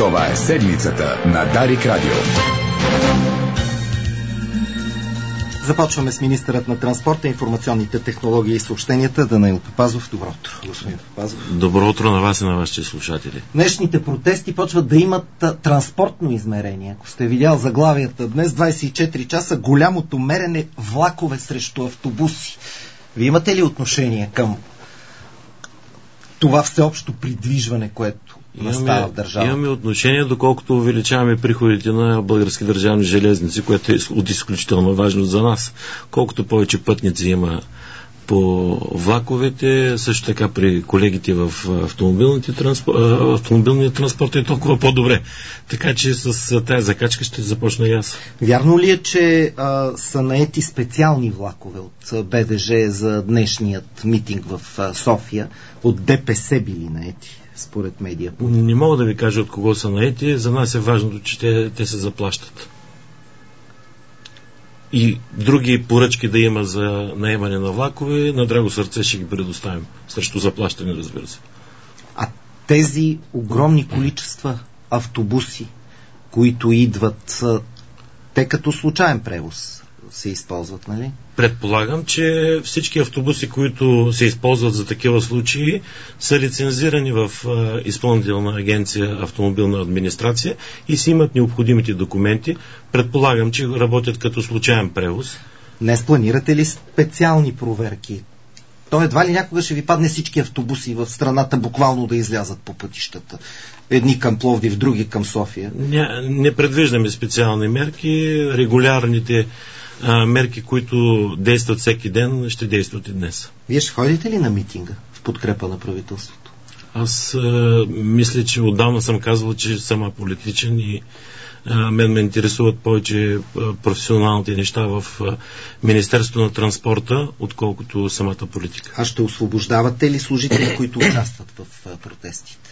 Това е седмицата на Дарик Радио. Започваме с министърът на транспорта, информационните технологии и съобщенията Данаил Папазов. Добро утро, господин Папазов. Добро утро на вас и на вашите слушатели. Днешните протести почват да имат транспортно измерение. Ако сте видял заглавията днес, 24 часа, голямото мерене влакове срещу автобуси. Вие имате ли отношение към това всеобщо придвижване, което настава в държавата? Имаме отношение, доколкото увеличаваме приходите на Български държавни железници, което е от изключително важно за нас. Колкото повече пътници има по влаковете, също така при колегите в автомобилния транспорт е толкова по-добре. Така че с тази закачка ще започна и аз. Вярно ли е, че са наети специални влакове от БДЖ за днешният митинг в София? От ДПС били наети, според медиа? Не мога да ви кажа от кого са наети. За нас е важното, че те се заплащат. И други поръчки да има за наемане на влакове, на драго сърце ще ги предоставим. Срещу заплащане, разбира се. А тези огромни количества автобуси, които идват, те като случайен превоз се използват, нали? Предполагам, че всички автобуси, които се използват за такива случаи, са лицензирани в Изпълнителна агенция автомобилна администрация и си имат необходимите документи. Предполагам, че работят като случайен превоз. Днес планирате ли специални проверки? То едва ли някога ще ви падне всички автобуси в страната буквално да излязат по пътищата? Едни към Пловдив, други към София. Не предвиждаме специални мерки. Регулярните мерки, които действат всеки ден, ще действат и днес. Вие ще ходите ли на митинга в подкрепа на правителството? Аз мисля, че отдавна съм казвал, че съм аполитичен и мен ме интересуват повече професионалните неща в Министерството на транспорта, отколкото самата политика. А ще освобождавате ли служители, които участват в протестите?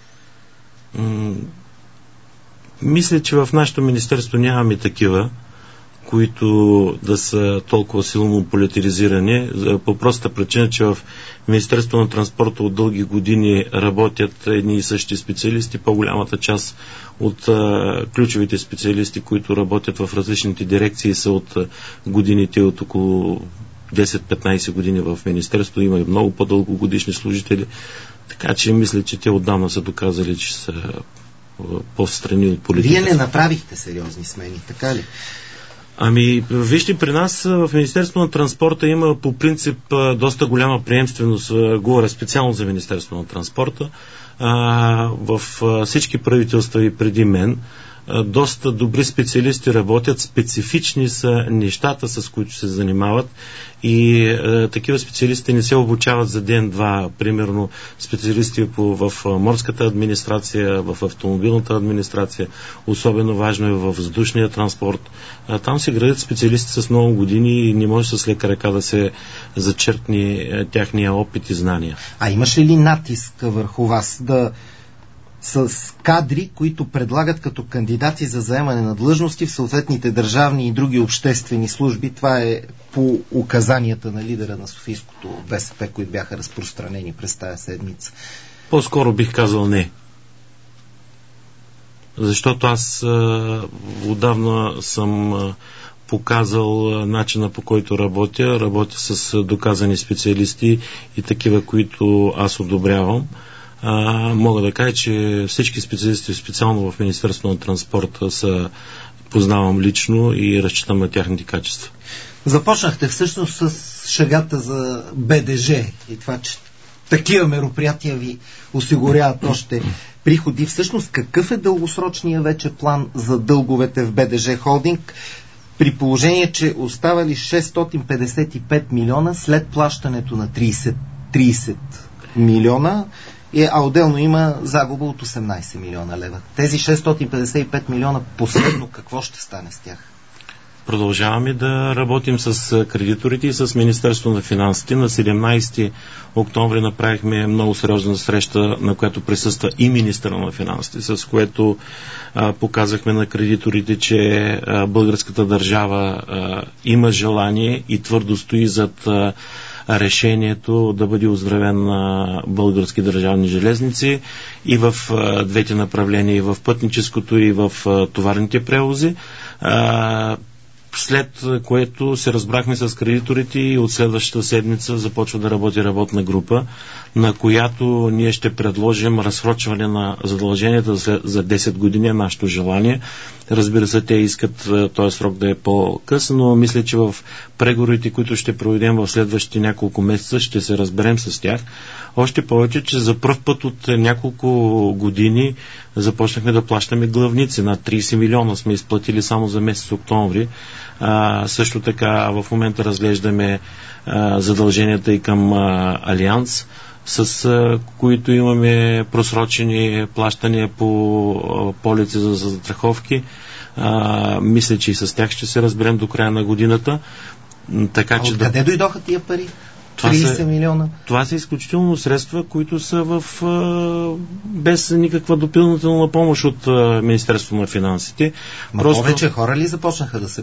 Мисля, че в нашето министерство нямаме такива, които да са толкова силно политизирани, по проста причина, че в Министерството на транспорта от дълги години работят едни и същи специалисти. По-голямата част от ключовите специалисти, които работят в различните дирекции, са от годините, от около 10-15 години в Министерството. Има и много по-дългогодишни служители, така че мисля, че те отдавна са доказали, че са по-встрани от политиката. Вие не направихте сериозни смени, така ли? Ами, вижте, при нас в Министерството на транспорта има по принцип доста голяма приемственост, говоря специално за Министерството на транспорта. В всички правителства и преди мен доста добри специалисти работят, специфични са нещата, с които се занимават и такива специалисти не се обучават за ден-два. Примерно специалисти в морската администрация, в автомобилната администрация, особено важно е във въздушния транспорт. Там се градят специалисти с много години и не може с лека ръка да се зачеркне тяхния опит и знания. А имаше ли натиск върху вас с кадри, които предлагат като кандидати за заемане на длъжности в съответните държавни и други обществени служби? Това е по указанията на лидера на Софийското БСП, които бяха разпространени през тая седмица. По-скоро бих казал не. Защото аз отдавна съм показал начина, по който работя. Работя с доказани специалисти и такива, които аз одобрявам. Мога да кажа, че всички специалисти, специално в Министерството на транспорта, познавам лично и разчитам на тяхните качества. Започнахте всъщност с шегата за БДЖ и това, че такива мероприятия ви осигуряват още приходи. Всъщност какъв е дългосрочният вече план за дълговете в БДЖ Холдинг, при положение, че оставали 655 милиона след плащането на 30 милиона, а отделно има загуба от 18 милиона лева. Тези 655 милиона последно какво ще стане с тях? Продължаваме да работим с кредиторите и с Министерството на финансите. На 17 октомври направихме много сериозна среща, на която присъства и министъра на финансите, с което показахме на кредиторите, че българската държава има желание и твърдо стои зад решението да бъде оздравен на Български държавни железници и в двете направления, и в пътническото, и в товарните превози. След което се разбрахме с кредиторите и от следващата седмица започва да работи работна група, на която ние ще предложим разсрочване на задълженията за 10 години, нашето желание. Разбира се, те искат този срок да е по-къс, но мисля, че в преговорите, които ще проведем в следващите няколко месеца, ще се разберем с тях. Още повече, че за пръв път от няколко години започнахме да плащаме главници. На 30 милиона сме изплатили само за месец октомври. Също така в момента разглеждаме задълженията и към Алианс, с които имаме просрочени плащания по полици за застраховки. Мисля, че и с тях ще се разберем до края на годината. Така, че откъде дойдоха тия пари? 30 милиона? Това са изключително средства, които са без никаква допълнителна помощ от Министерството на финансите. Повече хора ли започнаха да се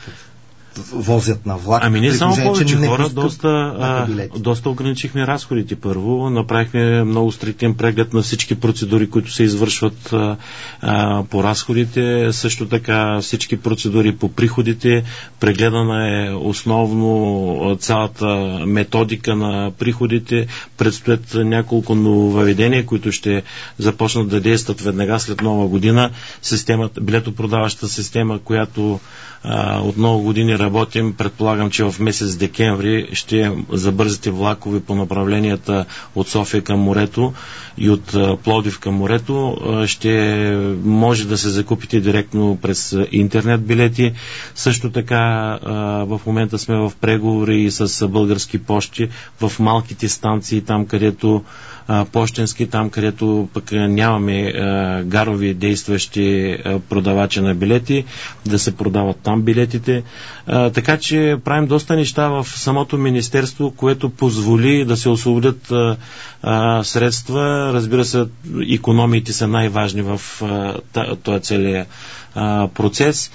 возят на влак? Ами не само повече хора, доста ограничихме разходите първо, направихме много стриктен преглед на всички процедури, които се извършват по разходите, също така всички процедури по приходите, прегледана е основно цялата методика на приходите, предстоят няколко нововъведения, които ще започнат да действат веднага след нова година. Билетопродаващата система, която от много години работим, предполагам, че в месец декември ще забързите влакове по направленията от София към морето и от Пловдив към морето. Ще може да се закупите директно през интернет билети. Също така в момента сме в преговори и с Български пощи в малките станции, там където пощенски, там където пък нямаме гарови действащи продавачи на билети, да се продават там билетите. Така че правим доста неща в самото министерство, което позволи да се освободят средства. Разбира се, икономиите са най-важни в този целия процес.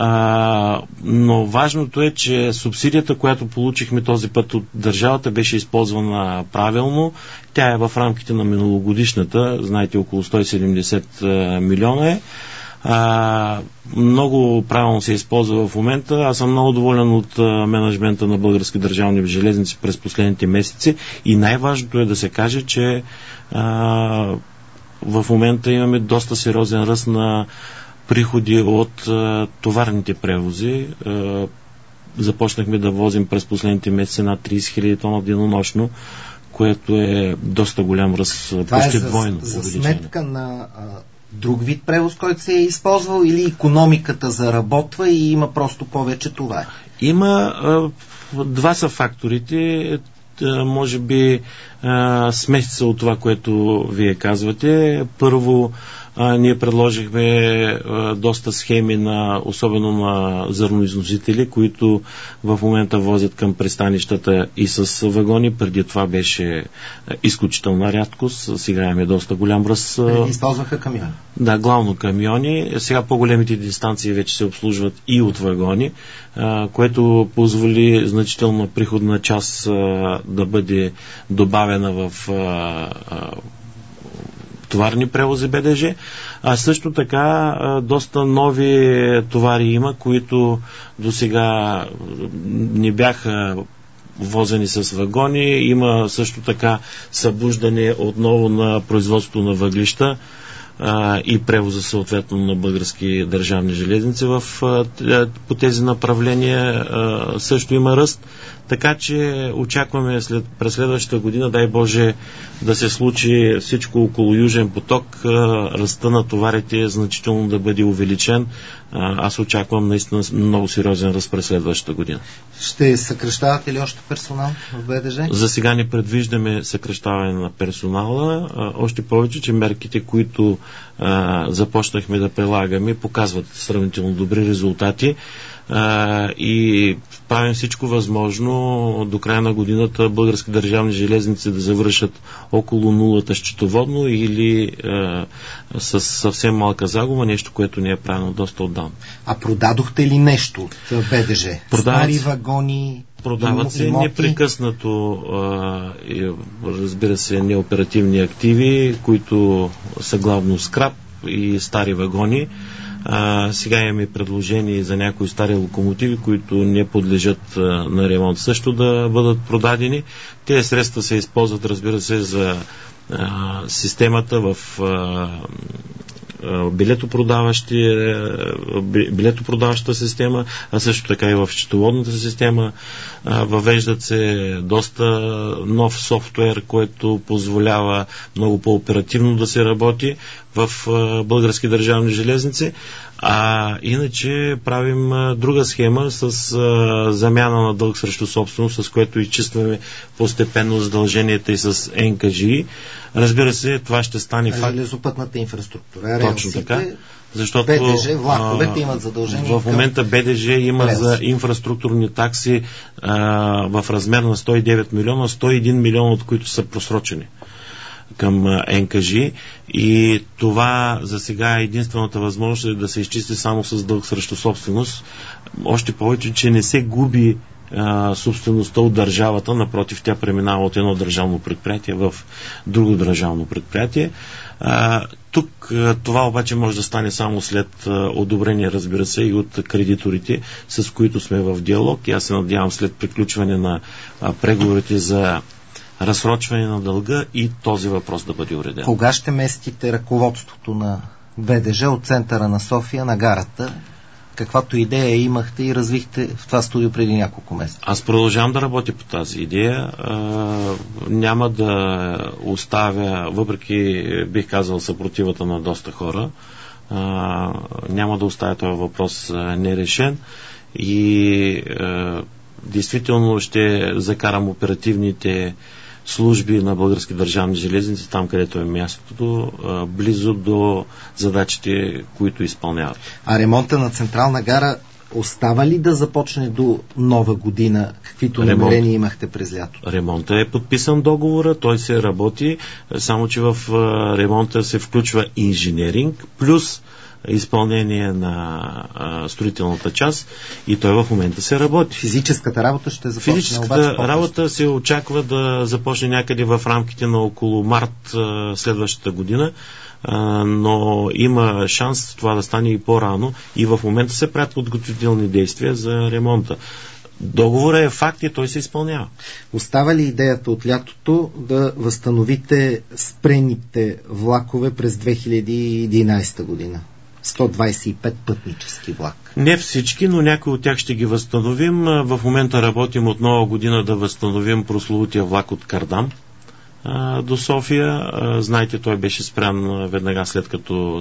Но важното е, че субсидията, която получихме този път от държавата, беше използвана правилно. Тя е в рамките на миналогодишната, знаете, около 170 милиона е. Много правилно се използва в момента. Аз съм много доволен от менеджмента на Български държавни железници през последните месеци и най-важното е да се каже, че в момента имаме доста сериозен ръст на приходи от товарните превози. Започнахме да возим през последните месеци над 30 хиляди тона денонощно, което е доста голям ръст, почти двойно. Това е за сметка на друг вид превоз, който се е използвал, или икономиката заработва и има просто повече товари? Има два са факторите. Може би смесица от това, което вие казвате. Първо, ние предложихме доста схеми особено на зърноизносители, които в момента возят към пристанищата и с вагони. Преди това беше изключителна рядкост. Сега имаме доста голям ръст. Използваха камиони. Да, главно камиони. Сега по-големите дистанции вече се обслужват и от вагони, което позволи значителна приходна част да бъде добавена в товарни превози БДЖ, а също така доста нови товари има, които до сега не бяха возени с вагони. Има също така събуждане отново на производството на въглища и превоза съответно на Български държавни железници по тези направления също има ръст. Така че очакваме през следващата година, дай Боже, да се случи всичко около Южен поток, ръста на товарите значително да бъде увеличен. Аз очаквам наистина много сериозен ръст през следващата година. Ще съкращавате ли още персонал в БДЖ? За сега не предвиждаме съкращаване на персонала, още повече, че мерките, които започнахме да прилагаме, показват сравнително добри резултати. и правим всичко възможно до края на годината Български държавни железници да завършат около нулата счетоводно или с съвсем малка загуба, нещо, което не е правено доста отдавна. А продадохте ли нещо от БДЖ? Стари вагони? Продават се непрекъснато, разбира се, неоперативни активи, които са главно скрап и стари вагони. Сега имаме предложение за някои стари локомотиви, които не подлежат на ремонт, също да бъдат продадени. Тези средства се използват, разбира се, за системата в билетопродаващата система, а също така и в счетоводната система. Въвеждат се доста нов софтуер, който позволява много по-оперативно да се работи в Български държавни железници. Иначе правим друга схема с замяна на дълг срещу собственост, с което изчистваме постепенно задълженията и с НКЖИ. Разбира се, това ще стане факт. Железопътната инфраструктура. Точно така. Защото БДЖ, влаковете имат задължения. В момента БДЖ има за инфраструктурни такси в размер на 109 милиона, 101 милиона от които са просрочени към НКЖ, и това за сега е единствената възможност да се изчисти само с дълг срещу собственост. Още повече, че не се губи собствеността от държавата, напротив, тя преминава от едно държавно предприятие в друго държавно предприятие. Тук това обаче може да стане само след одобрение, разбира се, и от кредиторите, с които сме в диалог, и аз се надявам след приключване на преговорите за разсрочване на дълга и този въпрос да бъде уреден. Кога ще местите ръководството на БДЖ от центъра на София на гарата, каквато идея имахте и развихте в това студио преди няколко месеца? Аз продължавам да работя по тази идея. Няма да оставя, въпреки, бих казал, съпротивата на доста хора, няма да оставя този въпрос нерешен и действително ще закарам оперативните служби на Български държавни железници там, където е мястото, близо до задачите, които изпълняват. А ремонта на Централна гара остава ли да започне до нова година, каквито намерения имахте през лято? Ремонта е подписан договора, той се работи, само че в ремонта се включва инженеринг, плюс изпълнение на строителната част, и той в момента се работи. Физическата работа ще започне. Физическата работа се очаква да започне някъде в рамките на около март следващата година, но има шанс това да стане и по-рано, и в момента се правят подготвителни действия за ремонта. Договорът е факт и той се изпълнява. Остава ли идеята от лятото да възстановите спрените влакове през 2011 година? 125 пътнически влак. Не всички, но някои от тях ще ги възстановим. В момента работим от нова година да възстановим прословутия влак от Кардам до София. Знаете, той беше спрян веднага след като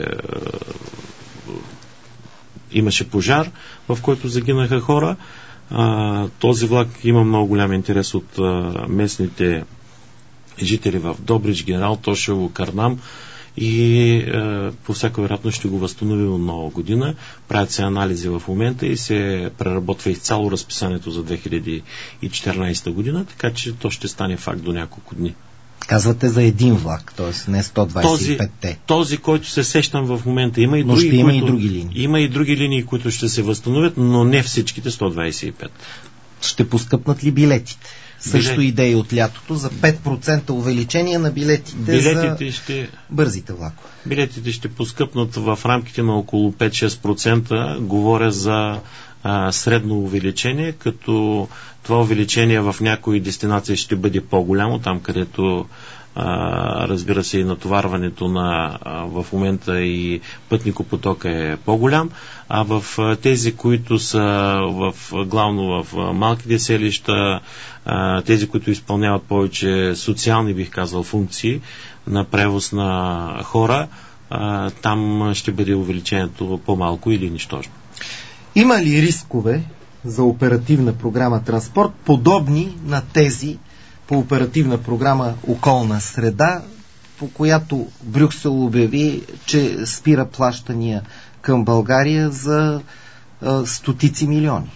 имаше пожар, в който загинаха хора. Този влак има много голям интерес от местните жители в Добрич, Генерал Тошево, Кардам, и по всяка вероятност ще го възстановим от нова година. Правят се анализи в момента и се преработва изцяло разписанието за 2014 година, така че то ще стане факт до няколко дни. Казвате за един влак, т.е. не 125-те. Този, който се сещам в момента, има и но други, ще има и други линии. Има и други линии, които ще се възстановят, но не всичките 125. Ще поскъпнат ли билетите? Също идеи от лятото за 5% увеличение на билетите за бързите влакове. Билетите ще поскъпнат в рамките на около 5-6%. Говоря за средно увеличение, като това увеличение в някои дестинации ще бъде по-голямо, там където разбира се и натоварването в момента и пътникопотока е по-голям, а в тези, които са главно в малките селища, тези, които изпълняват повече социални, бих казал, функции на превоз на хора, там ще бъде увеличението по-малко или нищожно. Има ли рискове за оперативна програма транспорт, подобни на тези по оперативна програма околна среда, по която Брюксел обяви, че спира плащания към България за стотици милиони.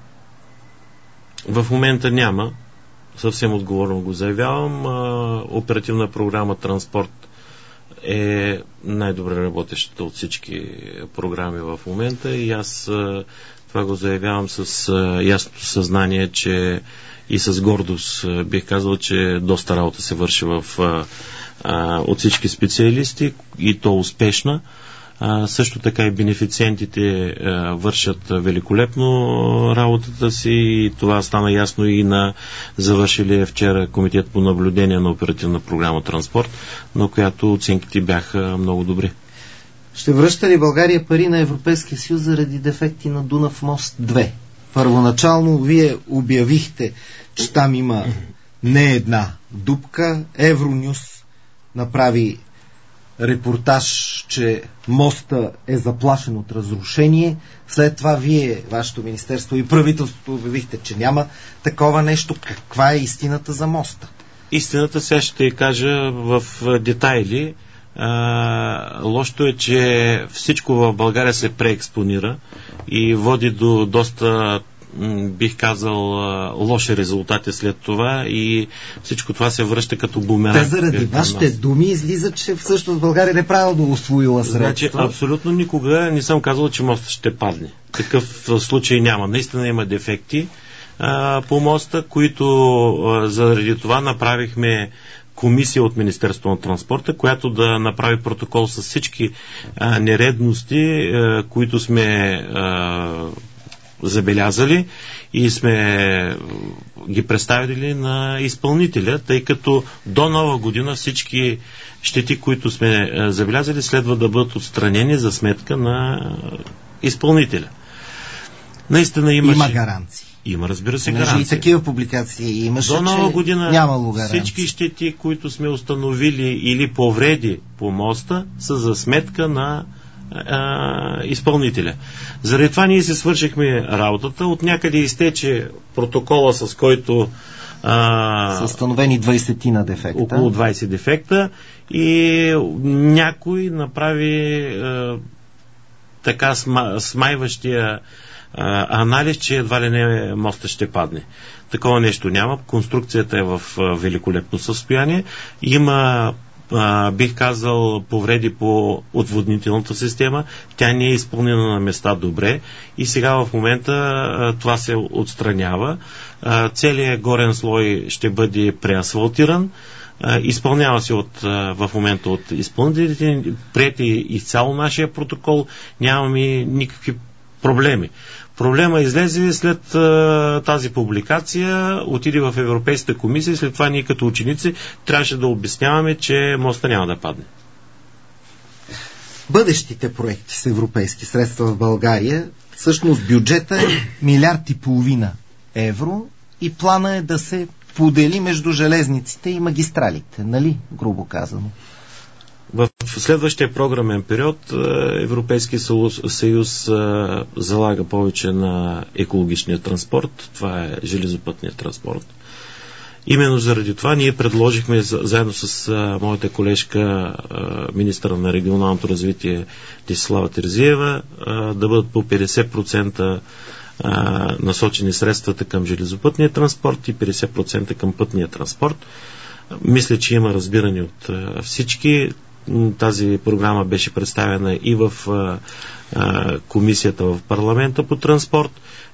В момента няма. Съвсем отговорно го заявявам. Оперативна програма Транспорт е най-добре работещата от всички програми в момента и аз това го заявявам с ясното съзнание, че и с гордост бих казал, че доста работа се върши от всички специалисти и то успешна. Също така и бенефициентите вършат великолепно работата си и това стана ясно и на завършилия вчера комитет по наблюдение на оперативна програма Транспорт, на която оценките бяха много добри. Ще връща ли България пари на Европейския съюз заради дефекти на Дунав мост 2? Първоначално вие обявихте, че там има не една дупка. Евронюс направи репортаж, че моста е заплашен от разрушение. След това вие, вашето министерство и правителството обявихте, че няма такова нещо. Каква е истината за моста? Истината сега ще кажа в детайли. Лошото е, че всичко в България се преекспонира и води до доста, бих казал, лоши резултати след това и всичко това се връща като бумеранг. Те заради вашите думи излиза, че всъщност България не правилно усвоила средства. Значи, абсолютно никога не съм казал, че мостът ще падне. Такъв случай няма. Наистина има дефекти по моста, които заради това направихме комисия от Министерството на транспорта, която да направи протокол с всички нередности, които сме забелязали и сме ги представили на изпълнителя, тъй като до Нова година всички щети, които сме забелязали, следва да бъдат отстранени за сметка на изпълнителя. Наистина има гаранции. Има, разбира се, гаранции. И такива публикации имаше, до Нова година нямало гаранции. Всички щети, които сме установили или повреди по моста, са за сметка на изпълнителя. Заради това ние се свършихме работата. От някъде изтече протокола, с който са установени 20 дефекта. Около 20 дефекта и някой направи така смайващия анализ, че едва ли не моста ще падне. Такова нещо няма. Конструкцията е в великолепно състояние. Има, бих казал, повреди по отводнителната система. Тя не е изпълнена на места добре и сега в момента това се отстранява. Целият горен слой ще бъде преасфалтиран. Изпълнява се в момента от изпълнителите. Приети изцяло нашия протокол. Нямаме никакви проблеми. Проблема излезе след тази публикация, отиде в Европейската комисия и след това ние като ученици трябваше да обясняваме, че моста няма да падне. Бъдещите проекти с европейски средства в България, всъщност бюджета е 1,5 милиарда евро и плана е да се подели между железниците и магистралите, нали, грубо казано? В следващия програмен период Европейския съюз залага повече на екологичния транспорт. Това е железопътният транспорт. Именно заради това ние предложихме заедно с моята колежка, министъра на регионалното развитие Десислава Терзиева, да бъдат по 50% насочени средствата към железопътния транспорт и 50% към пътния транспорт. Мисля, че има разбиране от всички. Тази програма беше представена и в комисията в парламента по транспорт.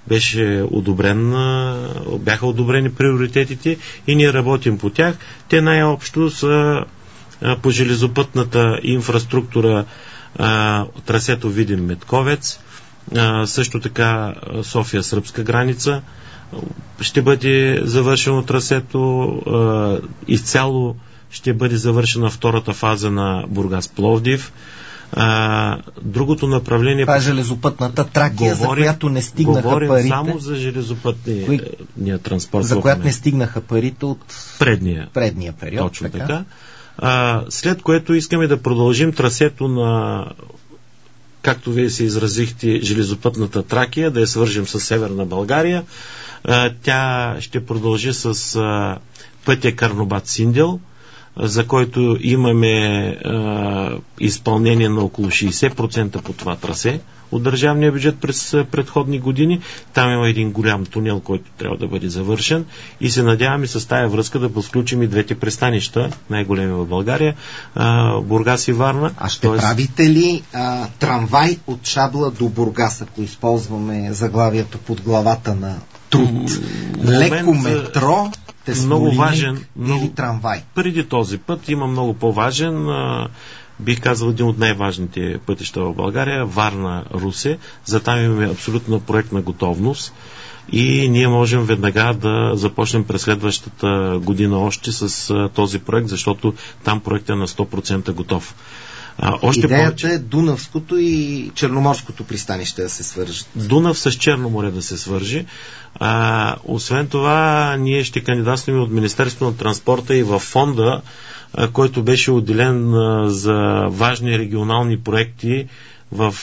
Бяха одобрени приоритетите и ние работим по тях. Те най-общо са по железопътната инфраструктура, трасето Видин-Метковец, също така София-Сръбска граница. Ще бъде завършено трасето, изцяло ще бъде завършена втората фаза на Бургас-Пловдив. Другото направление... Това е железопътната Тракия, за която не стигнаха парите. Говорим само за железопътния транспорт. За която не стигнаха парите от предния период. Точно така. След което искаме да продължим трасето на, както вие се изразихте, железопътната Тракия, да я свържем с Северна България. Тя ще продължи с пътя Карнобат-Синдел. за който имаме изпълнение на около 60% по това трасе от държавния бюджет през предходни години. Там има един голям тунел, който трябва да бъде завършен и се надяваме с тая връзка да подключим и двете пристанища, най-големи в България, Бургас и Варна. А ще правите ли трамвай от Шабла до Бургас, ако използваме заглавието под главата на труд? Леко метро, много важен, или трамвай? Преди този път има много по-важен, бих казал един от най-важните пътища в България, Варна-Русе. За там имаме абсолютна проектна готовност и ние можем веднага да започнем през следващата година още с този проект, защото там проектът е на 100% готов. Идеята е Дунавското и Черноморското пристанище да се свържат. Дунав с Черно море да се свържи. Освен това, ние ще кандидатстваме от Министерството на транспорта и във фонда, който беше отделен за важни регионални проекти в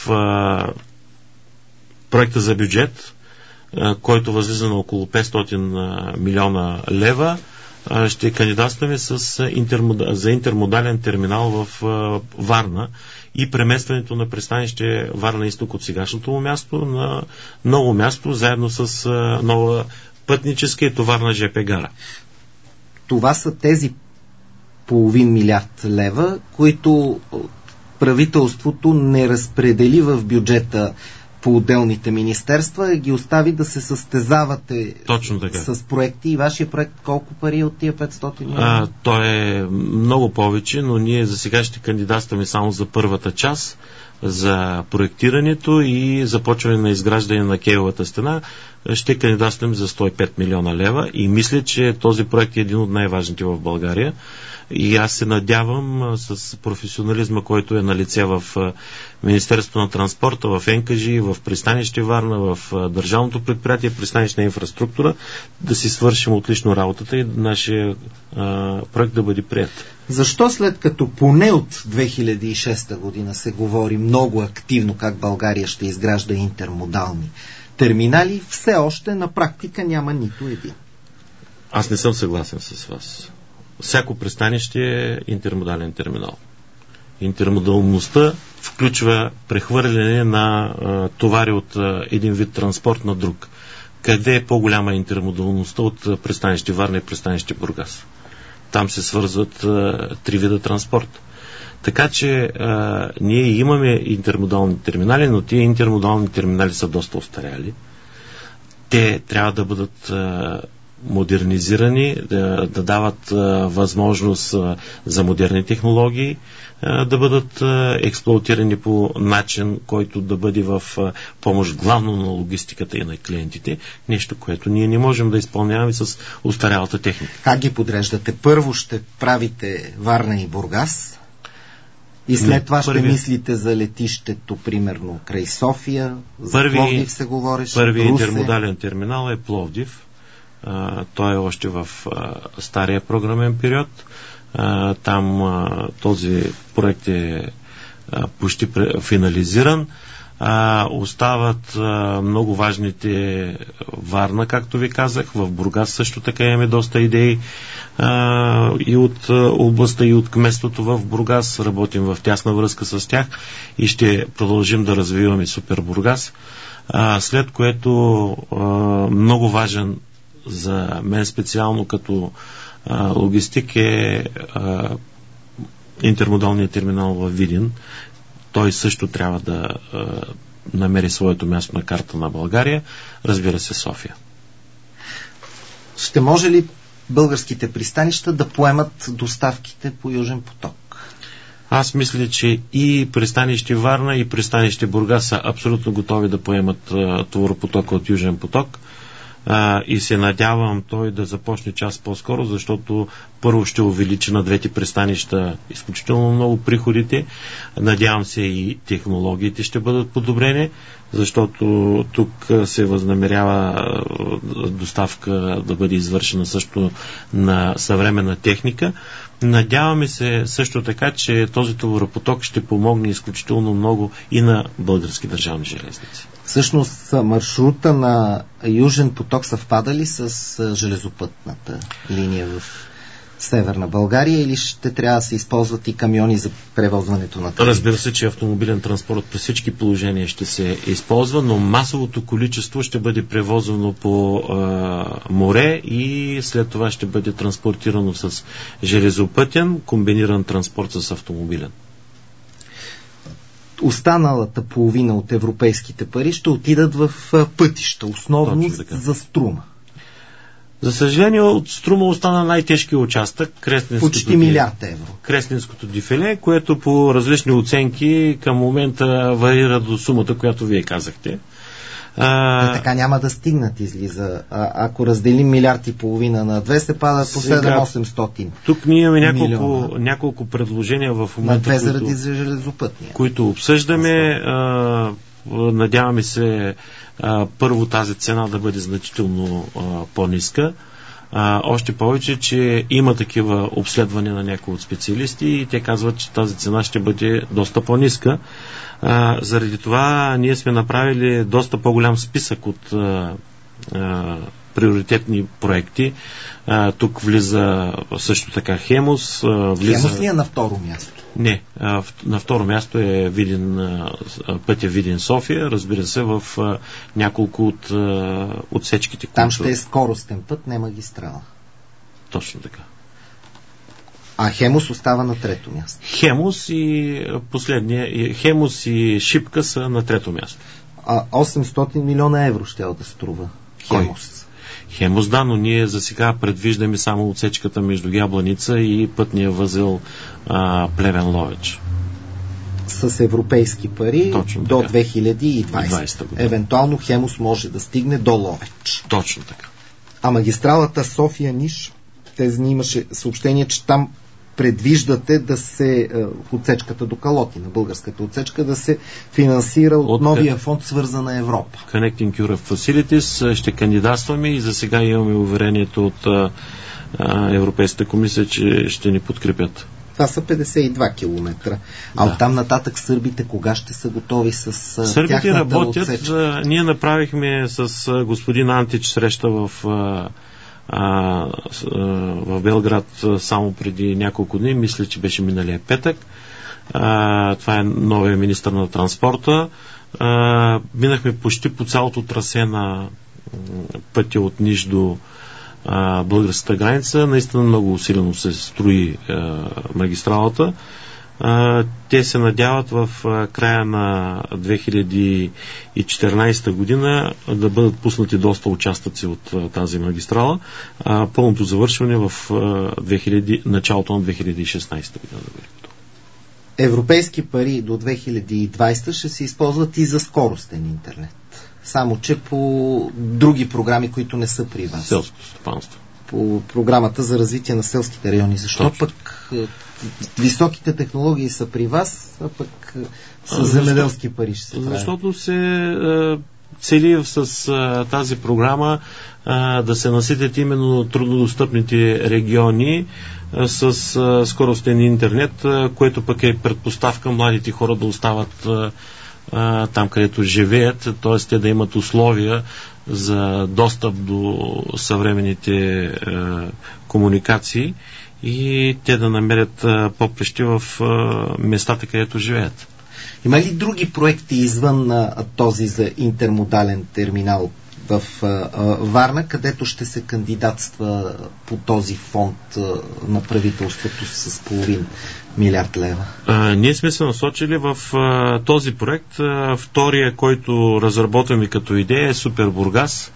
проекта за бюджет, който възлиза на около 500 милиона лева. Ще кандидатстваме за интермодален терминал в Варна и преместването на пристанище Варна изток от сегашното му място на ново място, заедно с нова пътническа и товарна ЖП гара. Това са тези половин милиард лева, които правителството не разпредели в бюджета по отделните министерства, ги остави да се състезавате с проекти. И вашия проект колко пари от тия 500 милиона? Той е много повече, но ние за сега ще кандидатстваме само за първата част, за проектирането и започване на изграждане на кейовата стена. Ще кандидатстваме за 105 милиона лева и мисля, че този проект е един от най-важните в България. И аз се надявам с професионализма, който е налице в Министерството на транспорта, в НКЖИ, в пристанище Варна, в Държавното предприятие пристанищна инфраструктура, да си свършим отлично работата и нашия проект да бъде прият. Защо след като поне от 2006 година се говори много активно как България ще изгражда интермодални терминали, все още на практика няма нито един? Аз не съм съгласен с вас. Всяко пристанище е интермодален терминал. Интермодалността включва прехвърляне на товари от един вид транспорт на друг. Къде е по-голяма интермодалността от пристанище Варна и пристанище Бургас? Там се свързват три вида транспорт. Така че ние имаме интермодални терминали, но тия интермодални терминали са доста остаряли. Те трябва да бъдат модернизирани, да дават възможност за модерни технологии, да бъдат експлоатирани по начин, който да бъде в помощ главно на логистиката и на клиентите, нещо, което ние не можем да изпълняваме с устарялата техника. Как ги подреждате? Първо ще правите Варна и Бургас и след това ще мислите за летището, примерно край София, за Пловдив се говореше. Първият интермодален терминал е Пловдив. Той е още в стария програмен период. Там този проект е почти финализиран. Остават много важните Варна, както ви казах. В Бургас също така имаме доста идеи и от областта, и от кметството в Бургас. Работим в тясна връзка с тях и ще продължим да развиваме Супер Бургас. След което много важен за мен специално като логистик е интермодалният терминал в Видин. Той също трябва да намери своето място на карта на България. Разбира се, София. Ще може ли българските пристанища да поемат доставките по Южен поток? Аз мисля, че и пристанище Варна, и пристанище Бургас са абсолютно готови да поемат товаропотока от Южен поток. И се надявам той да започне час по-скоро, защото първо ще увеличи на двете пристанища изключително много приходите. Надявам се и технологиите ще бъдат подобрени, защото тук се възнамерява доставка да бъде извършена също на съвременна техника. Надяваме се също така, че този товаропоток ще помогне изключително много и на български държавни железници. Всъщност маршрута на Южен поток съвпада ли с железопътната линия в Северна България, или ще трябва да се използват и камиони за превозването на тези? Разбира се, че автомобилен транспорт при всички положения ще се използва, но масовото количество ще бъде превозвано по море и след това ще бъде транспортирано с железопътен, комбиниран транспорт с автомобилен. Останалата половина от европейските пари ще отидат в пътища, основно за Струма. За съжаление, от Струма остана най-тежкият участък. Почти милиард евро. Кресненското дефиле, което по различни оценки към момента варира до сумата, която вие казахте. Така няма да стигнат, излиза. Ако разделим милиард и половина на 2, се падат по 7-800. Тук ние имаме няколко предложения в момента, които обсъждаме. Надяваме се първо тази цена да бъде значително по-ниска. Още повече, че има такива обследвания на някои от специалисти и те казват, че тази цена ще бъде доста по-ниска. Заради това ние сме направили доста по-голям списък от приоритетни проекти. Тук влиза също така Хемус. Хемус ли е на второ място? Не, на второ място е пътя Видин-София, разбира се, в няколко от отсечките. Там ще е скоростен път, не магистрала. Точно така. А Хемус остава на трето място. Хемус и Шипка са на трето място. 800 милиона евро ще да струва Хемус. Хемус, да, но ние за сега предвиждаме само отсечката между Ябланица и пътния възел Плевен-Ловеч. С европейски пари до 2020. Евентуално Хемус може да стигне до Ловеч. Точно така. А магистралата София-Ниш, тези имаше съобщение, че там предвиждате да се отсечката до Калотина, българската отсечка, да се финансира от новия фонд Свързана Европа. Connecting Europe Facilities ще кандидатстваме и за сега имаме уверението от Европейската комисия, че ще ни подкрепят. Това са 52 километра. А оттам нататък сърбите кога ще са готови с Сърбите работят. Ние направихме с господин Антич среща в Белград само преди няколко дни, мисля, че беше миналия петък. Това е новия министър на транспорта. Минахме почти по цялото трасе на пътя от Ниш до българската граница. Наистина много усилено се строи магистралата. Те се надяват в края на 2014 година да бъдат пуснати доста участъци от тази магистрала. Пълното завършване в началото на 2016 година да бъде. Европейски пари до 2020 ще се използват и за скоростен интернет. Само че по други програми, които не са при вас. Селското стопанство. По програмата за развитие на селските райони. Защо пък високите технологии са при вас, а пък с земеделски пари ще се прави? Защото се цели с тази програма да се наситят именно труднодостъпните региони с скоростен интернет, което пък е предпоставка младите хора да остават там, където живеят, т.е. те да имат условия за достъп до съвременните комуникации и те да намерят попрещи в местата, където живеят. Има ли други проекти извън този за интермодален терминал в Варна, където ще се кандидатства по този фонд на правителството с половин милиард лева? Ние сме се насочили в този проект. Втория, който разработваме като идея, е Супер Бургас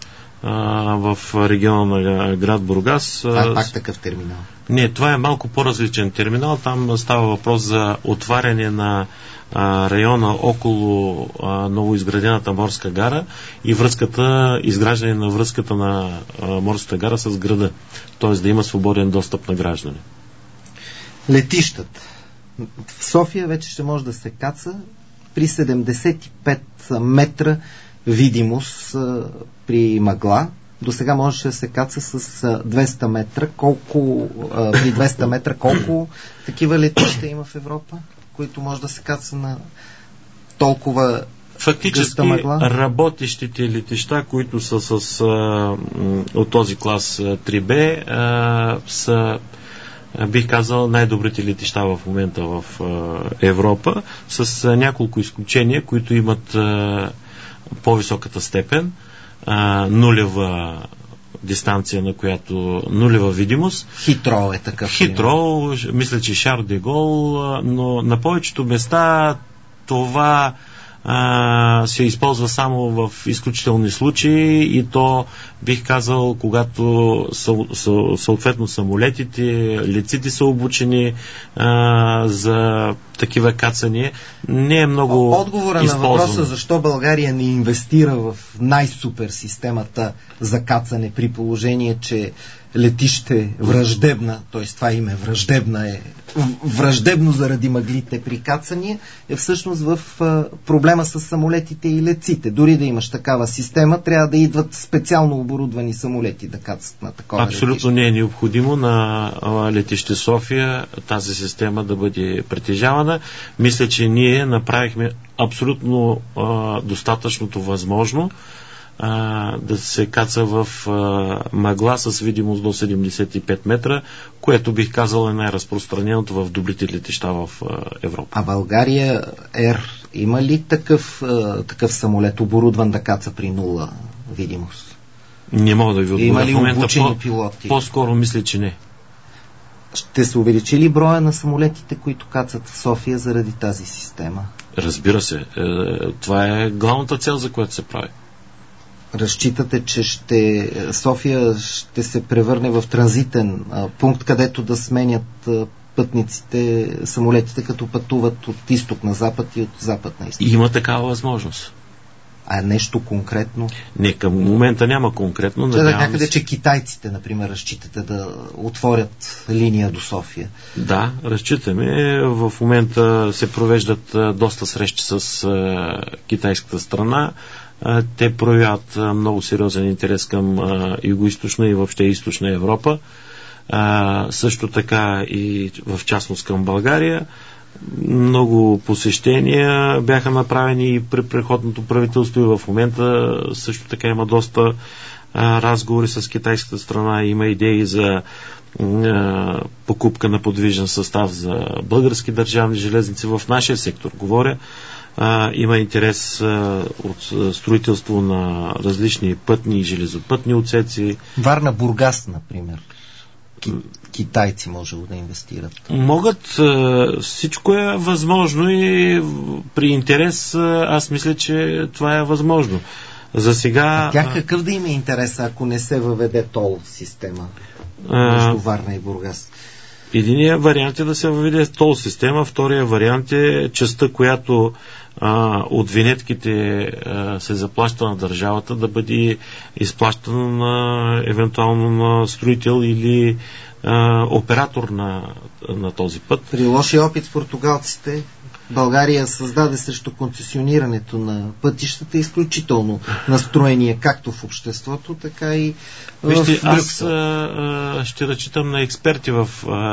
в региона на град Бургас. Това е пак такъв терминал? Не, това е малко по-различен терминал. Там става въпрос за отваряне на района около новоизградената морска гара и изграждане на връзката на морската гара с града. Т.е. да има свободен достъп на граждани. Летищата. В София вече ще може да се каца при 75 метра видимост при мъгла. До сега можеше да се каца с 200 метра. При 200 метра колко такива летища има в Европа, които може да се каца на толкова гъста мъгла? Фактически работещите летища, които са от този клас 3B, са бих казал, най-добрите летища в момента в Европа, с няколко изключения, които имат по-високата степен, нулева дистанция, на която нулева видимост. Хитро е такъв. Хитро, мисля, че Шар де Гол, но на повечето места това се използва само в изключителни случаи, и то бих казал, когато съответно самолетите, летците са обучени за такива кацания. Не е много отговора на въпроса защо България не инвестира в най-супер системата за кацане, при положение, че летище враждебна, т.е. това име враждебна е враждебно заради мъглите при кацания, е всъщност в проблема с самолетите и летците. Дори да имаш такава система, трябва да идват специално оборудвани самолети да кацат на такова абсолютно летище. Не е необходимо на летище София тази система да бъде притежавана. Мисля, че ние направихме абсолютно достатъчното възможно да се каца в мъгла с видимост до 75 метра, което бих казал е най-разпространеното в добрите летища в Европа. А България има ли такъв самолет оборудван да каца при нула видимост? Не мога да ви отговоря. Има ли в момента обучени пилоти? По-скоро мисля, че не. Ще се увеличи ли броя на самолетите, които кацат в София заради тази система? Разбира се. Това е главната цел, за която се прави. Разчитате, че София ще се превърне в транзитен пункт, където да сменят пътниците, самолетите, като пътуват от изток на запад и от запад на изток? Има такава възможност. А нещо конкретно? Не, към момента няма конкретно. Някъде, че китайците, например, разчитате да отворят линия до София. Да, разчитаме. В момента се провеждат доста срещи с китайската страна. Те проявяват много сериозен интерес към югоизточна и въобще източна Европа. Също така и в частност към България. Много посещения бяха направени и при преходното правителство, и в момента също така има доста разговори с китайската страна. Има идеи за покупка на подвижен състав за български държавни железници в нашия сектор. Говоря, има интерес от строителство на различни пътни и железопътни отсеци. Варна-Бургас, например. Китайци може да инвестират. Могат. Всичко е възможно и при интерес аз мисля, че това е възможно. За сега... Тях какъв да има интерес, ако не се въведе тол система между Варна и Бургас? Единият вариант е да се въведе тол система, втория вариант е частта, която от винетките се заплаща на държавата, да бъде изплащана евентуално на строител или оператор на този път. При лошия опит с португалците България създаде срещу концесионирането на пътищата изключително настроение както в обществото, така и в Брюксел. Аз ще разчитам на експерти в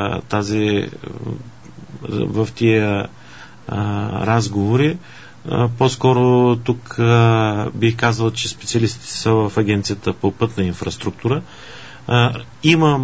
тия разговори. По-скоро тук бих казал, че специалистите са в Агенцията по пътна инфраструктура. Има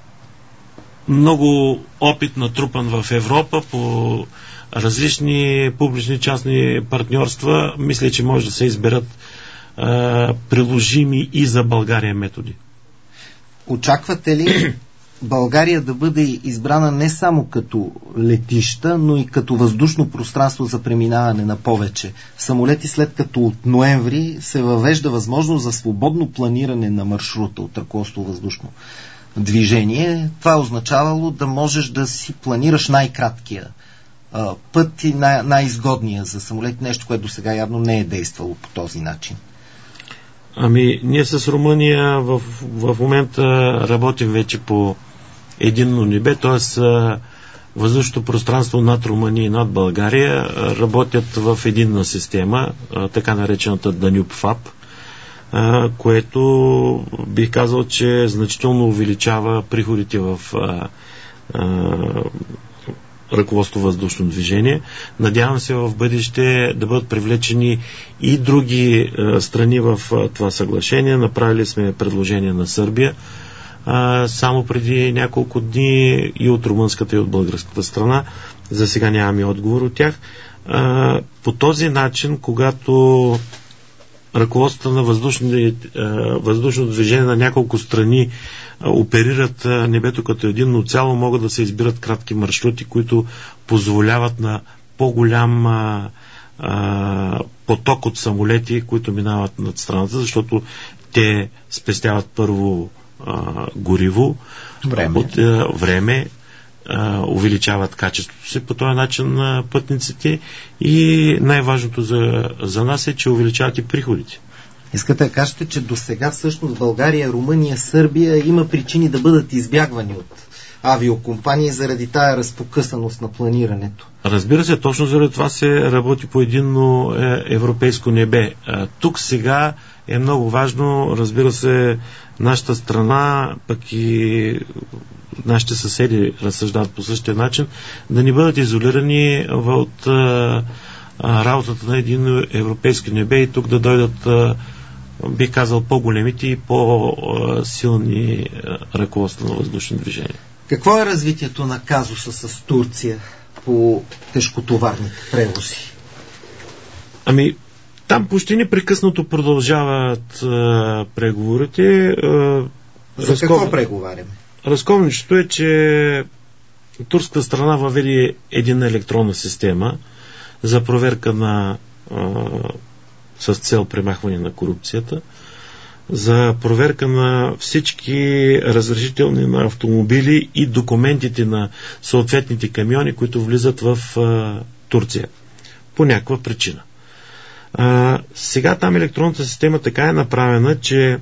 много опит натрупан в Европа по различни публични частни партньорства. Мисля, че може да се изберат приложими и за България методи. Очаквате ли България да бъде избрана не само като летища, но и като въздушно пространство за преминаване на повече самолети, след като от ноември се въвежда възможност за свободно планиране на маршрута от ръководство въздушно движение? Това означавало да можеш да си планираш най-краткия път и най-изгодния за самолет, нещо, което досега явно не е действало по този начин. Ние с Румъния в момента работим вече по единно небе, т.е. въздушното пространство над Румъния и над България работят в единна система, така наречената Danube FAB, което бих казал, че значително увеличава приходите в ръководство въздушно движение. Надявам се в бъдеще да бъдат привлечени и други страни в това съглашение. Направили сме предложение на Сърбия само преди няколко дни и от румънската и от българската страна. За сега нямаме отговор от тях. По този начин, когато ръководството на въздушно движение на няколко страни оперират небето като единно цяло, могат да се избират кратки маршрути, които позволяват на по-голям поток от самолети, които минават над страната, защото те спестяват първо гориво, време, увеличават качеството си по този начин на пътниците и най-важното за нас е, че увеличават и приходите. Искате да кажете, че до сега всъщност България, Румъния, Сърбия има причини да бъдат избягвани от авиокомпании заради тая разпокъсаност на планирането? Разбира се, точно заради това се работи по единно европейско небе. Тук сега е много важно, разбира се, нашата страна, пък и нашите съседи разсъждават по същия начин, да не бъдат изолирани от работата на един европейски небе и тук да дойдат, бих казал, по-големите и по-силни ръководства на въздушно движение. Какво е развитието на казуса с Турция по тежкотоварните превози? Там почти непрекъснато продължават преговорите. За какво преговаряме? Разковничето е, че турската страна въведе една електронна система за проверка с цел премахване на корупцията, за проверка на всички разрешителни на автомобили и документите на съответните камиони, които влизат в Турция. По някаква причина. Сега там електронната система така е направена, че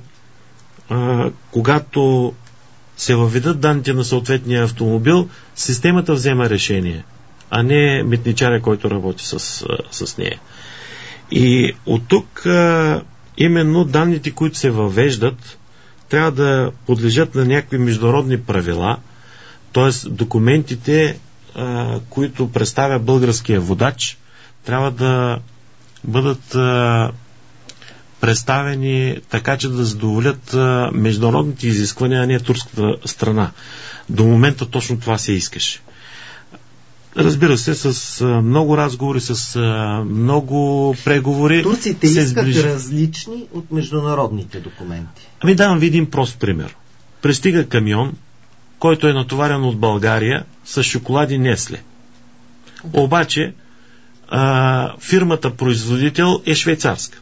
когато се въведат данните на съответния автомобил, системата взема решение, а не митничаря, който работи с нея. И от тук именно данните, които се въвеждат, трябва да подлежат на някакви международни правила, т.е. документите, които представя българския водач, трябва да бъдат представени така, че да задоволят международните изисквания, а не турската страна. До момента точно това се искаше. Разбира се, с много разговори, с много преговори. Турците искат различни от международните документи. Давам ви един прост пример. Пристига камион, който е натоварен от България с шоколади Несле. Обаче фирмата производител е швейцарска.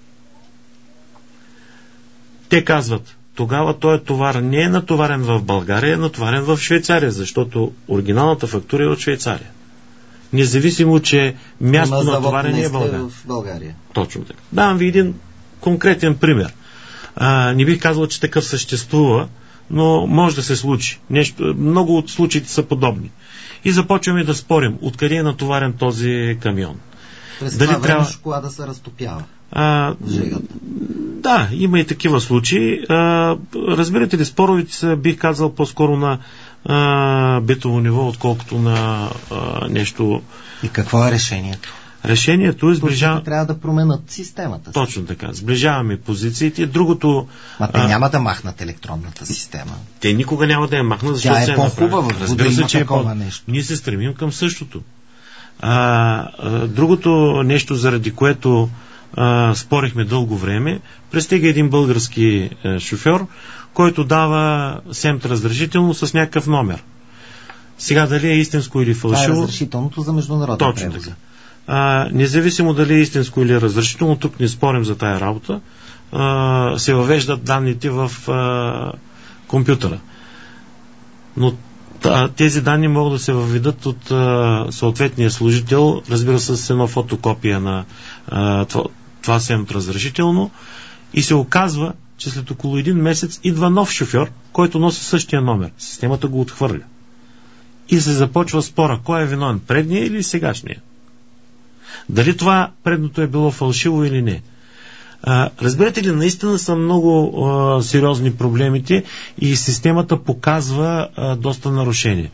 Те казват, тогава този товар не е натоварен в България, е натоварен в Швейцария, защото оригиналната фактура е от Швейцария. Независимо, че място на натоварение е в България. Точно така. Давам ви един конкретен пример. Не бих казал, че такъв съществува, но може да се случи. Много от случаите са подобни. И започваме да спорим, откъде е натоварен този камион. През това време шоколада се разтопява. Да, има и такива случаи. Разбирате ли, споровете са, бих казал, по-скоро на битово ниво, отколкото на нещо. И какво е решението? Решението е сближаване. Трябва да променят системата. Точно така. Сближаваме позициите. Другото. Те няма да махнат електронната система. Те никога няма да я махнат, защото тя е по-хубава. Разбира се, че нещо. Ние се стремим към същото. Другото нещо, заради което спорихме дълго време, пристига един български шофьор, който дава СЕМТ разрешително с някакъв номер. Сега дали е истинско или фалшиво. Това е разрешителното за международни точно превози. Независимо дали е истинско или разрешително, тук не спорим за тая работа, се въвеждат данните в компютъра. Но тези данни могат да се въведат от съответния служител, разбира се, с едно фотокопия на това СЕМТ разрешително, и се оказва, че след около един месец идва нов шофьор, който носи същия номер. Системата го отхвърля. И се започва спора, кой е виновен, предния или сегашния. Дали това предното е било фалшиво или не. Разбирате ли, наистина са много сериозни проблемите и системата показва доста нарушения.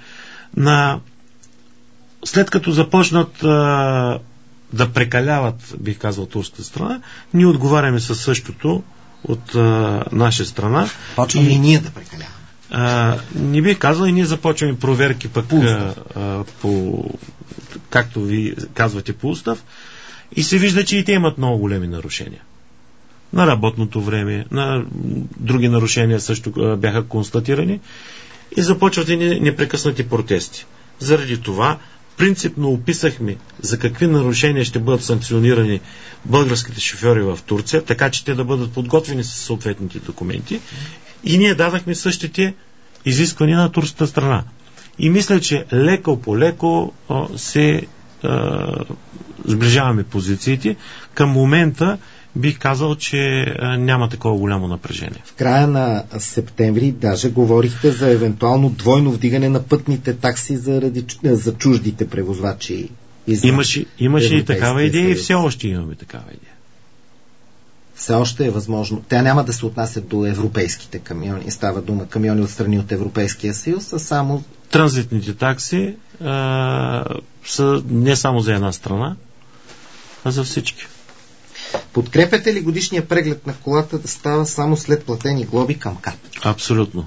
След като започнат да прекаляват, бих казал, турската страна, ние отговаряме със същото от наша страна. Почваме и ние да прекаляваме. Не бих казал, и ние започваме проверки пък по, както ви казвате, по устав, и се вижда, че и те имат много големи нарушения. На работното време, на други нарушения също бяха констатирани и започват и непрекъснати протести. Заради това принципно описахме за какви нарушения ще бъдат санкционирани българските шофьори в Турция, така че те да бъдат подготвени с съответните документи, и ние дадахме същите изисквания на турската страна. И мисля, че леко по леко се сближаваме позициите. Към момента бих казал, че няма такова голямо напрежение. В края на септември даже говорихте за евентуално двойно вдигане на пътните такси за чуждите превозвачи. Имаше и такава идея, и все още имаме такава идея. Все още е възможно. Тя няма да се отнасят до европейските камиони. Става дума камиони от страни от Европейския съюз, а само... Транзитните такси са не само за една страна, а за всички. Подкрепяте ли годишния преглед на колата да става само след платени глоби към КАТ? Абсолютно.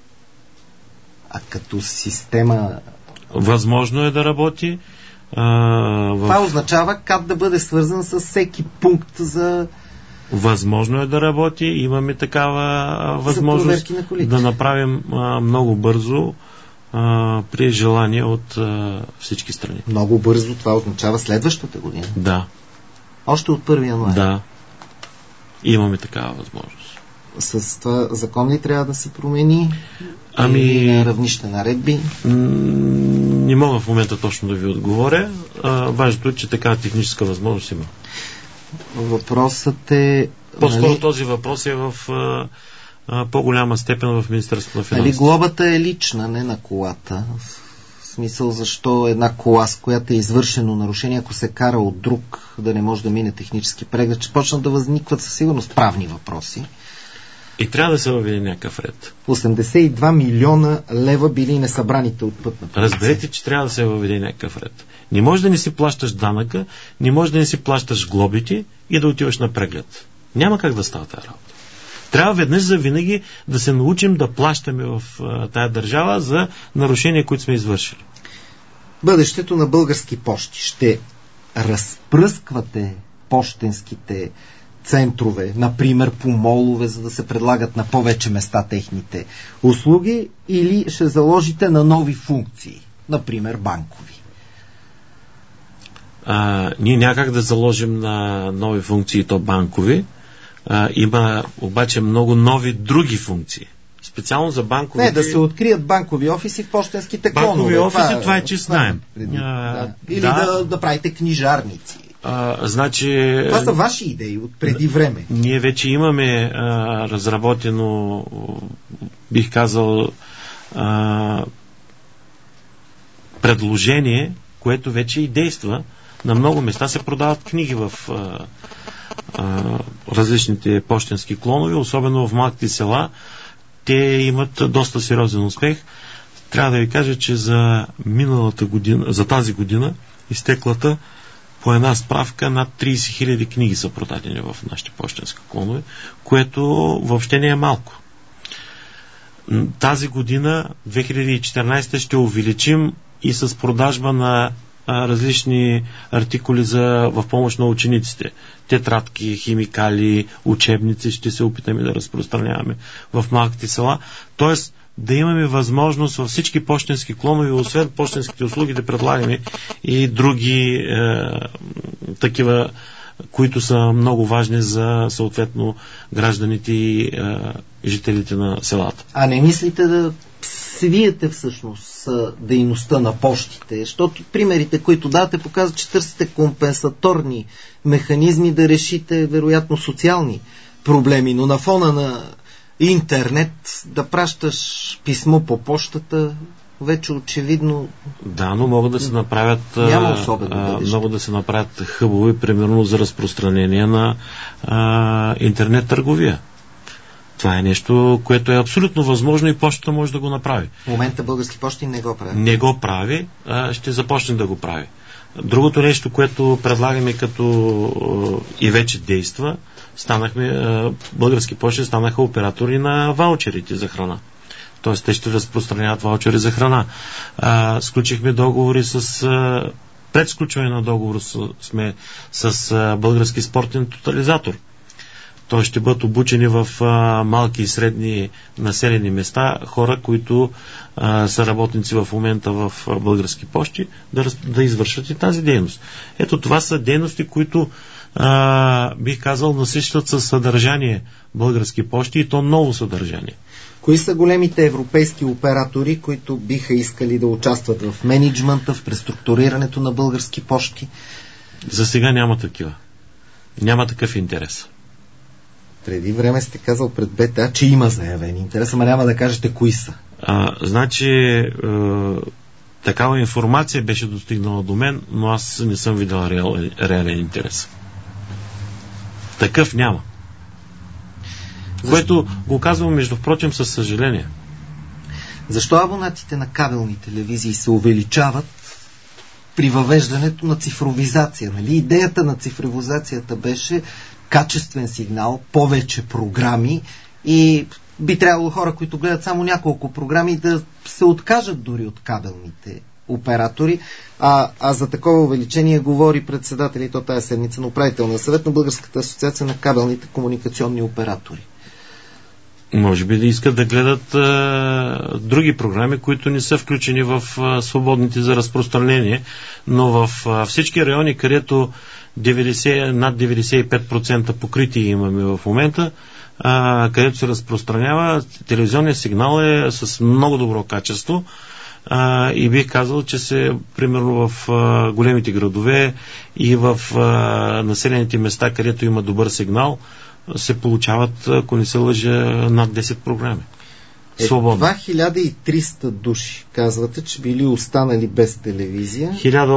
А като система... Възможно е да работи. Това означава КАТ да бъде свързан с всеки пункт за... Възможно е да работи. Имаме такава възможност да направим много бързо при желание от всички страни. Много бързо, това означава следващата година? Да. Още от 1 януари? Да. Имаме такава възможност. С това закон ли трябва да се промени? Или на равнище наредби? Не мога в момента точно да ви отговоря. Важното е, че такава техническа възможност има. Въпросът е... По-скоро този въпрос е в по-голяма степен в Министерството на финансите. Глобата е лична, не на колата. В смисъл, защо една кола, с която е извършено нарушение, ако се кара от друг, да не може да мине технически преглед, че почнат да възникват със сигурност правни въпроси. И трябва да се въведе някакъв ред. 82 милиона лева били несъбраните от пътна полиция. Разберете, че трябва да се въведе някакъв ред. Не може да не си плащаш данъка, не може да не си плащаш глобите и да отиваш на преглед. Няма как да става тази работа. Трябва веднъж за винаги да се научим да плащаме в тая държава за нарушения, които сме извършили. Бъдещето на Български пощи. Ще разпръсквате пощенските центрове, например по молове, за да се предлагат на повече места техните услуги, или ще заложите на нови функции, например банкови? Ние някак да заложим на нови функции, то банкови. Има обаче много нови други функции. Специално за банкови. Не, да се открият банкови офиси в пощенските клонове. Банкови офиси, това е, че знаем. Или да правите книжарници. Значи... Това са ваши идеи от преди време. Ние вече имаме разработено, бих казал, предложение, което вече и действа. На много места се продават книги в различните пощенски клонове, особено в малките села. Те имат доста сериозен успех. Трябва да ви кажа, че за миналата година, за тази година, изтеклата, по една справка, над 30 000 книги са продадени в нашите пощенски клонове, което въобще не е малко. Тази година, 2014, ще увеличим и с продажба на различни артикули в помощ на учениците. Тетрадки, химикали, учебници ще се опитаме да разпространяваме в малките села. Тоест да имаме възможност във всички пощенски клонове, освен пощенските услуги, да предлагаме и други такива, които са много важни за съответно гражданите и жителите на селата. А не мислите да свиете всъщност дейността на пощите, защото примерите, които давате, показват, че търсите компенсаторни механизми да решите вероятно социални проблеми, но на фона на интернет да пращаш писмо по пощата вече очевидно... Да, но могат да се направят могат да се направят хъбове, примерно за разпространение на интернет търговия. Това е нещо, което е абсолютно възможно и почтата може да го направи. В момента Български пощи не го прави. Не го прави, ще започне да го прави. Другото нещо, което предлагаме като и вече действа, Български пощи станаха оператори на ваучерите за храна. т.е. те ще разпространяват ваучери за храна. Сключихме договори пред сключване на договор сме с Български спортен тотализатор. Той ще бъдат обучени в малки и средни населени места хора, които са работници в момента в Български пощи, да извършат и тази дейност. Ето това са дейности, които бих казал насищат със съдържание Български пощи, и то ново съдържание. Кои са големите европейски оператори, които биха искали да участват в мениджмънта, в преструктурирането на Български пощи? За сега няма такива. Няма такъв интерес. Преди време сте казал пред БТА, че има заявен интерес, ама няма да кажете кои са. Значи такава информация беше достигнала до мен, но аз не съм видял реален интерес. Такъв няма. Защо? Което го казвам, между впрочем, със съжаление. Защо абонатите на кабелни телевизии се увеличават при въвеждането на цифровизация? Нали? Идеята на цифровизацията беше качествен сигнал, повече програми, и би трябвало хора, които гледат само няколко програми, да се откажат дори от кабелните оператори. А за такова увеличение говори председател, и то тая седмица, на управителния съвет на Българската асоциация на кабелните комуникационни оператори. Може би да искат да гледат други програми, които не са включени в свободните за разпространение, но в всички райони, където над 95% покритие имаме в момента, където се разпространява, телевизионният сигнал е с много добро качество, и бих казал, че примерно в големите градове и в населените места, където има добър сигнал, се получават, ако не се лъжа, над 10 програми. Свободно. 2300 души казвате, че били останали без телевизия.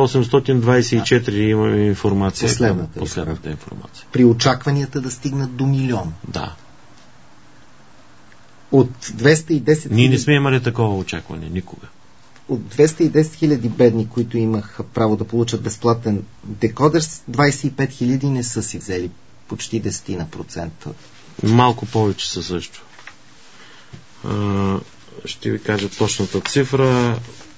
1824 имаме информация. Последната информация. При очакванията да стигнат до 1 милион. Да. От 210 Ние не сме имали такова очакване никога. От 210 хиляди бедни, които имаха право да получат безплатен декодер, 25 хиляди не са си взели почти 10%. Малко повече са също. Ще ви кажа точната цифра.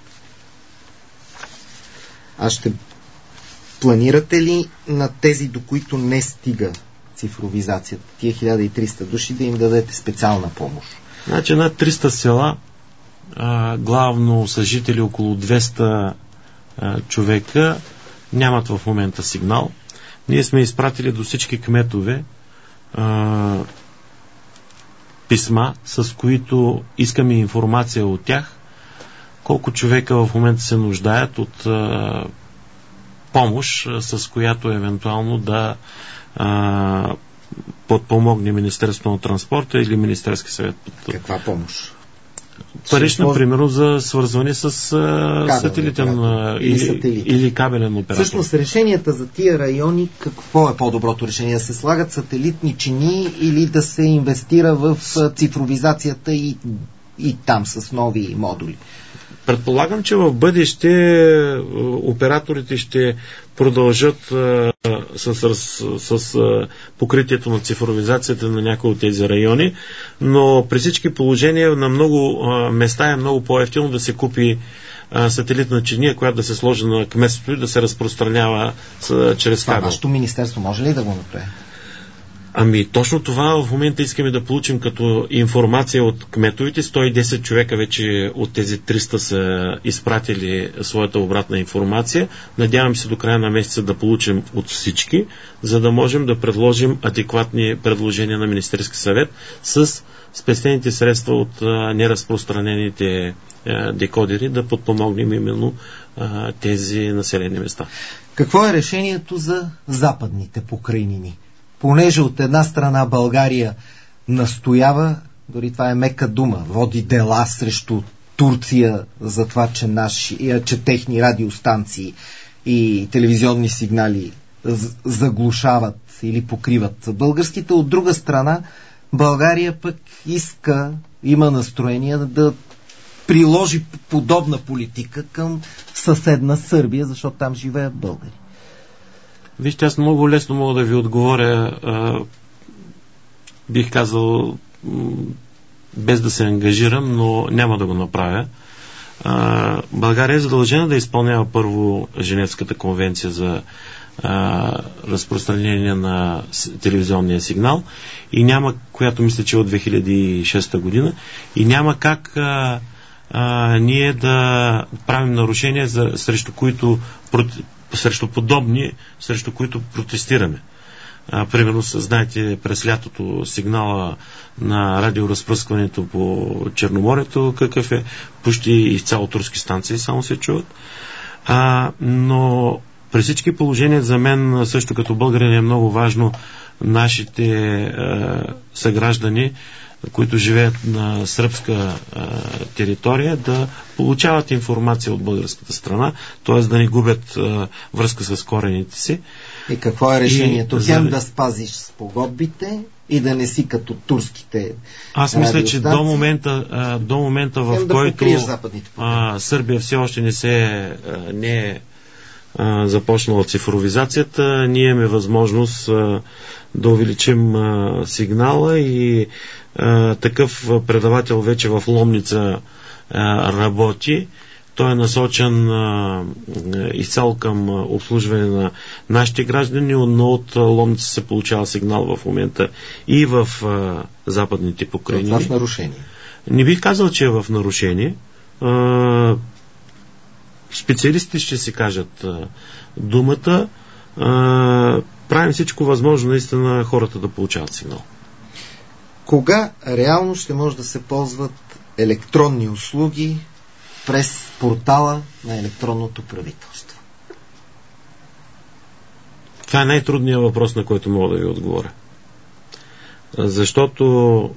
Планирате ли на тези, до които не стига цифровизацията, тия 1300 души, да им дадете специална помощ? Значи над 300 села, главно са жители около 200 човека, нямат в момента сигнал. Ние сме изпратили до всички кметове писма, с които искаме информация от тях, колко човека в момента се нуждаят от помощ, с която евентуално да подпомогне Министерството на транспорта или Министерски съвет. Каква помощ? Парично, примерно, за свързване с сателитен или кабелен оператор. Всъщност решенията за тия райони, какво е по-доброто решение? Да се слагат сателитни чини или да се инвестира в цифровизацията и там с нови модули? Предполагам, че в бъдеще операторите ще продължат с покритието на цифровизацията на някои от тези райони, но при всички положения на много места е много по-евтино да се купи сателитна чиния, която да се сложи на кметството и да се разпространява чрез кабел. Вашето министерство може ли да го направи? Ами точно това в момента искаме да получим като информация от кметовете. 110 човека вече от тези 300 са изпратили своята обратна информация. Надявам се до края на месеца да получим от всички, за да можем да предложим адекватни предложения на Министерски съвет с спестените средства от неразпространените декодери да подпомогнем именно тези населени места. Какво е решението за западните покрайнини? Понеже от една страна България настоява, дори това е мека дума, води дела срещу Турция за това, че техни радиостанции и телевизионни сигнали заглушават или покриват българските. От друга страна, България пък има настроение да приложи подобна политика към съседна Сърбия, защото там живеят българи. Вижте, аз много лесно мога да ви отговоря, бих казал, без да се ангажирам, но няма да го направя. България е задължена да изпълнява първо Женевската конвенция за разпространение на телевизионния сигнал и няма, която мисля, че е от 2006 година, и няма как ние да правим нарушения, срещу подобни, срещу които протестираме. Примерно, знаете, през лятото сигнала на радиоразпръскването по Черноморието, какъв е, почти изцяло турски станции само се чуват. Но при всички положения за мен, също като българин, е много важно нашите съграждани, които живеят на сръбска територия, да получават информация от българската страна, т.е. да не губят връзка с корените си. И какво е решението? Хем да спазиш спогодбите и да не си като турските. Аз мисля, че до момента в който Сърбия все още не е започнала цифровизацията, ние имаме възможност да увеличим сигнала и такъв предавател вече в Ломница работи. Той е насочен изцяло към обслужване на нашите граждани, но от Ломница се получава сигнал в момента и в западните покрайнини. Това в нарушение? Не бих казал, че е в нарушение. Специалистите ще си кажат думата. Правим всичко възможно наистина хората да получават сигнал. Кога реално ще може да се ползват електронни услуги през портала на електронното правителство? Това е най-трудният въпрос, на който мога да ви отговоря. Защото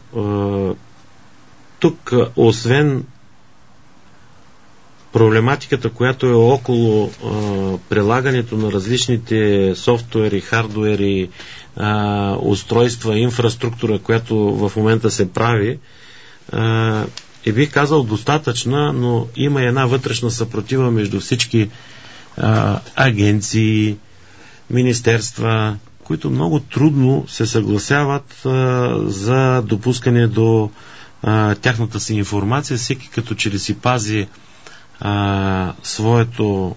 тук, освен проблематиката, която е около прилагането на различните софтуери, хардуери, устройства, инфраструктура, която в момента се прави, бих казал достатъчна, но има една вътрешна съпротива между всички агенции, министерства, които много трудно се съгласяват за допускане до тяхната си информация, всеки като че ли си пази своето,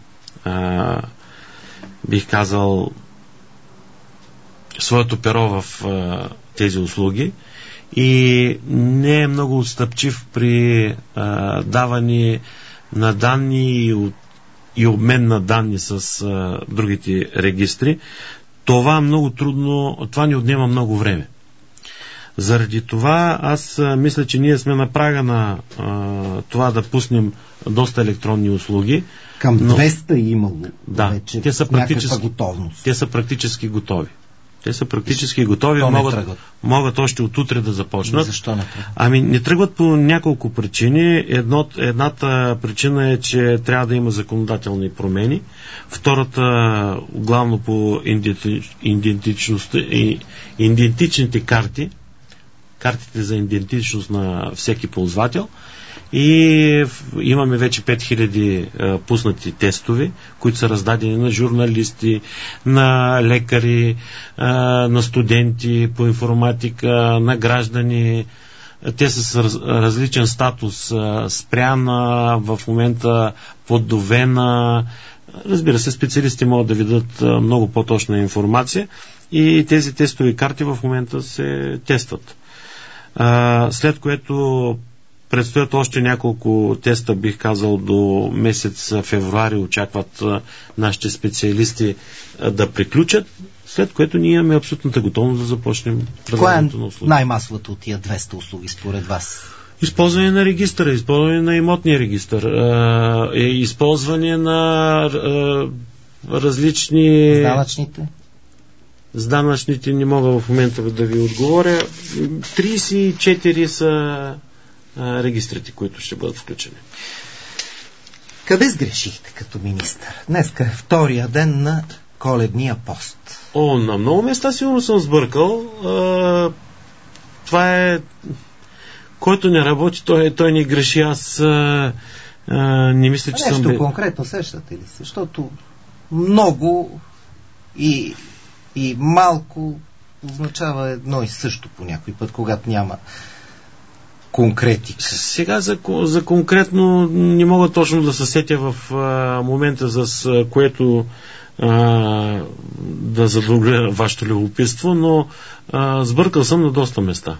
бих казал, своето перо в тези услуги и не е много отстъпчив при даване на данни и обмен на данни с другите регистри. Това много трудно, това ни отнема много време. Заради това аз мисля, че ние сме на прага на това да пуснем доста електронни услуги. Към 200 имало вече те са готовност. Те са практически готови. Могат още от утре да започнат. Защо не тръгват? Не тръгват по няколко причини. Едната причина е, че трябва да има законодателни промени. Втората, главно по идентичните карти, картите за идентичност на всеки ползвател. И имаме вече 5000 пуснати тестови, които са раздадени на журналисти, на лекари, на студенти по информатика, на граждани. Те са с различен статус, спряна, в момента подновена. Разбира се, специалисти могат да ви дадат много по-точна информация и тези тестови карти в момента се тестват. След което предстоят още няколко теста, бих казал, до месец февруари очакват нашите специалисти да приключат, след което ние имаме абсолютната готовност да започнем предлагането на услуги. Коя е най-масовата от тия 200 услуги според вас? Използване на регистъра, използване на имотния регистър, използване на различни... С данъчните не мога в момента да ви отговоря. 34 са регистрите, които ще бъдат включени. Къде сгрешихте като министър? Днеска е втория ден на Коледния пост. На много места сигурно съм сбъркал. Това е... Който не работи, той не греши. Аз не мисля, че съм... Нещо конкретно сещате ли се? Защото много и малко означава едно и също по някой път, когато няма конкретика? Сега за конкретно не мога точно да се сетя в момента, с което да задоволя вашето любопитство, но сбъркал съм на доста места.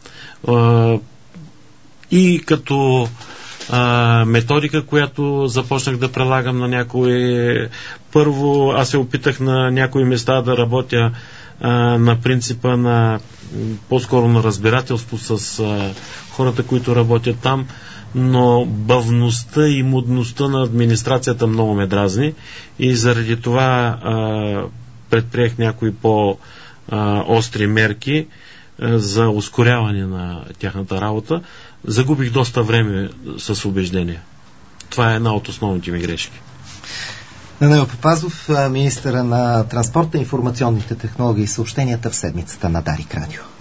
И като методика, която започнах да прилагам на някои... Първо, аз се опитах на някои места да работя на принципа на по-скоро на разбирателство с хората, които работят там, но бавността и мудността на администрацията много ме дразни и заради това предприех някои по-остри мерки за ускоряване на тяхната работа. Загубих доста време с убеждение. Това е една от основните ми грешки. Данаил Папазов, министъра на транспорта, информационните технологии и съобщенията в седмицата на Дарик Радио.